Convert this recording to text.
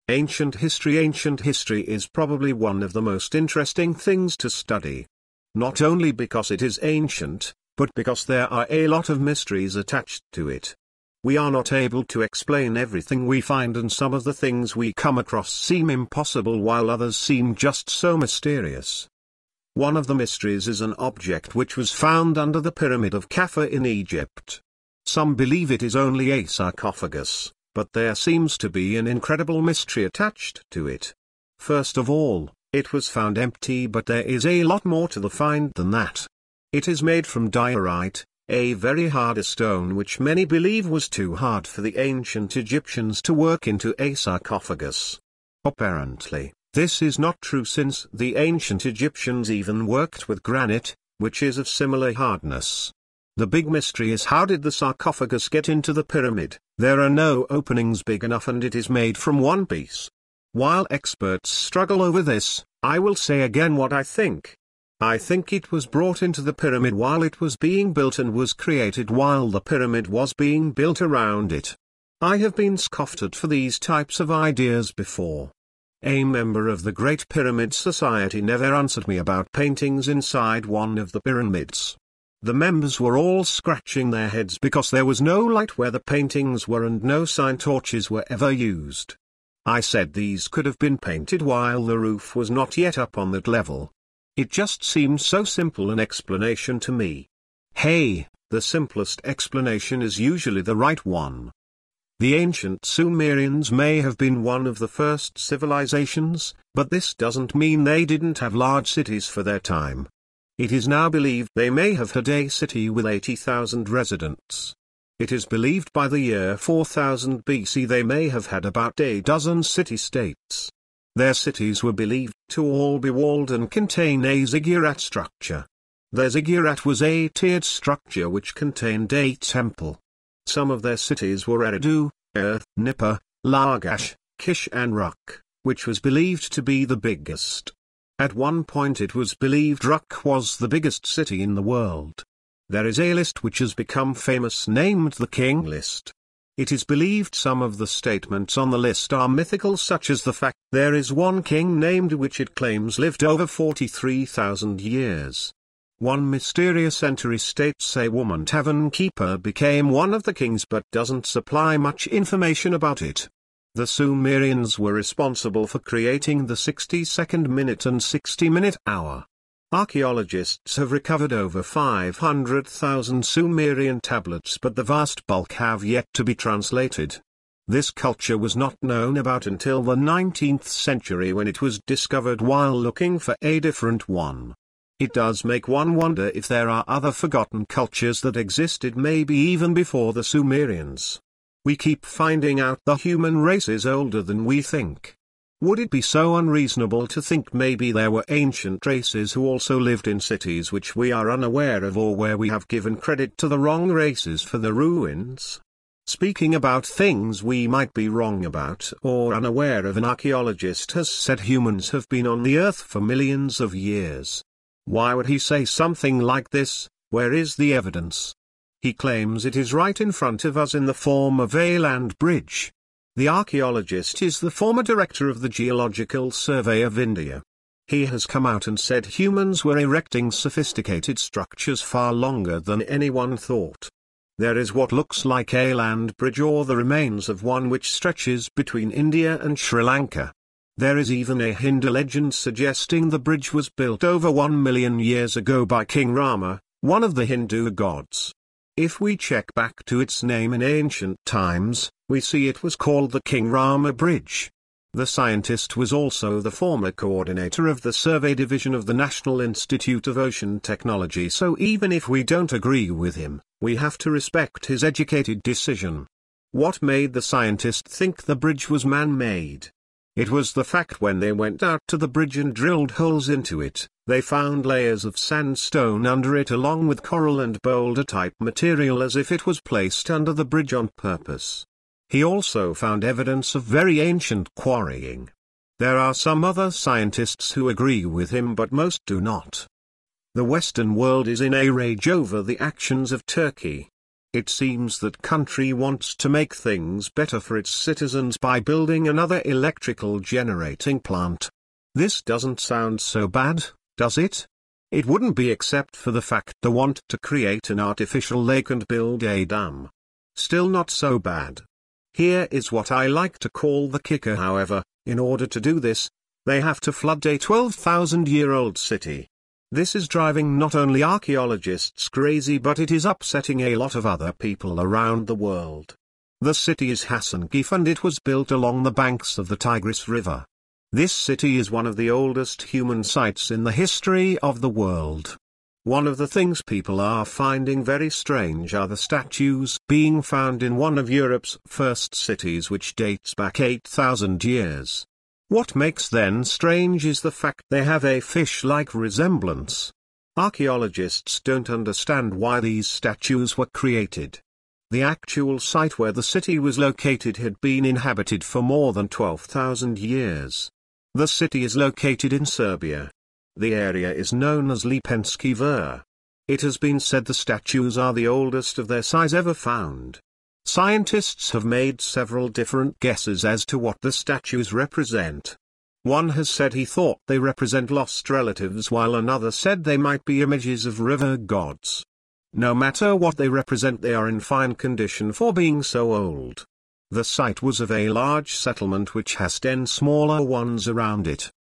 Ancient history is probably one of the most interesting things to study. Not only because it is ancient, but because there are a lot of mysteries attached to it. We are not able to explain everything we find, and some of the things we come across seem impossible while others seem just so mysterious. One of the mysteries is an object which was found under the Pyramid of Khafre in Egypt. Some believe it is only a sarcophagus, but there seems to be an incredible mystery attached to it. First of all, it was found empty, but there is a lot more to the find than that. It is made from diorite, a very hard stone which many believe was too hard for the ancient Egyptians to work into a sarcophagus. Apparently, this is not true, since the ancient Egyptians even worked with granite, which is of similar hardness. The big mystery is, how did the sarcophagus get into the pyramid? There are no openings big enough, and it is made from one piece. While experts struggle over this, I will say again what I think. I think it was brought into the pyramid while it was being built and was created while the pyramid was being built around it. I have been scoffed at for these types of ideas before. A member of the Great Pyramid Society never answered me about paintings inside one of the pyramids. The members were all scratching their heads because there was no light where the paintings were and no sign torches were ever used. I said these could have been painted while the roof was not yet up on that level. It just seemed so simple an explanation to me. Hey, the simplest explanation is usually the right one. The ancient Sumerians may have been one of the first civilizations, but this doesn't mean they didn't have large cities for their time. It is now believed they may have had a city with 80,000 residents. It is believed by the year 4000 BC they may have had about a dozen city-states. Their cities were believed to all be walled and contain a ziggurat structure. Their ziggurat was a tiered structure which contained a temple. Some of their cities were Eridu, Nippur, Lagash, Kish and Ruk, which was believed to be the biggest. At one point it was believed Ruk was the biggest city in the world. There is a list which has become famous named the King List. It is believed some of the statements on the list are mythical, such as the fact there is one king named which it claims lived over 43,000 years. One mysterious entry states a woman tavern keeper became one of the kings but doesn't supply much information about it. The Sumerians were responsible for creating the 60-second minute and 60-minute hour. Archaeologists have recovered over 500,000 Sumerian tablets, but the vast bulk have yet to be translated. This culture was not known about until the 19th century, when it was discovered while looking for a different one. It does make one wonder if there are other forgotten cultures that existed maybe even before the Sumerians. We keep finding out the human race is older than we think. Would it be so unreasonable to think maybe there were ancient races who also lived in cities which we are unaware of, or where we have given credit to the wrong races for the ruins? Speaking about things we might be wrong about or unaware of, an archaeologist has said humans have been on the earth for millions of years. Why would he say something like this? Where is the evidence? He claims it is right in front of us in the form of a land bridge. The archaeologist is the former director of the Geological Survey of India. He has come out and said humans were erecting sophisticated structures far longer than anyone thought. There is what looks like a land bridge, or the remains of one, which stretches between India and Sri Lanka. There is even a Hindu legend suggesting the bridge was built over 1 million years ago by King Rama, one of the Hindu gods. If we check back to its name in ancient times, we see it was called the King Rama Bridge. The scientist was also the former coordinator of the survey division of the National Institute of Ocean Technology, so even if we don't agree with him, we have to respect his educated decision. What made the scientist think the bridge was man-made? It was the fact when they went out to the bridge and drilled holes into it, they found layers of sandstone under it along with coral and boulder-type material, as if it was placed under the bridge on purpose. He also found evidence of very ancient quarrying. There are some other scientists who agree with him, but most do not. The Western world is in a rage over the actions of Turkey. It seems that country wants to make things better for its citizens by building another electrical generating plant. This doesn't sound so bad, does it? It wouldn't be except for the fact they want to create an artificial lake and build a dam. Still not so bad. Here is what I like to call the kicker, however. In order to do this, they have to flood a 12,000-year-old city. This is driving not only archaeologists crazy, but it is upsetting a lot of other people around the world. The city is Hasankeyf and it was built along the banks of the Tigris River. This city is one of the oldest human sites in the history of the world. One of the things people are finding very strange are the statues being found in one of Europe's first cities, which dates back 8,000 years. What makes them strange is the fact they have a fish-like resemblance. Archaeologists don't understand why these statues were created. The actual site where the city was located had been inhabited for more than 12,000 years. The city is located in Serbia. The area is known as Lipenski Vrh. It has been said the statues are the oldest of their size ever found. Scientists have made several different guesses as to what the statues represent. One has said he thought they represent lost relatives, while another said they might be images of river gods. No matter what they represent, they are in fine condition for being so old. The site was of a large settlement which has 10 smaller ones around it.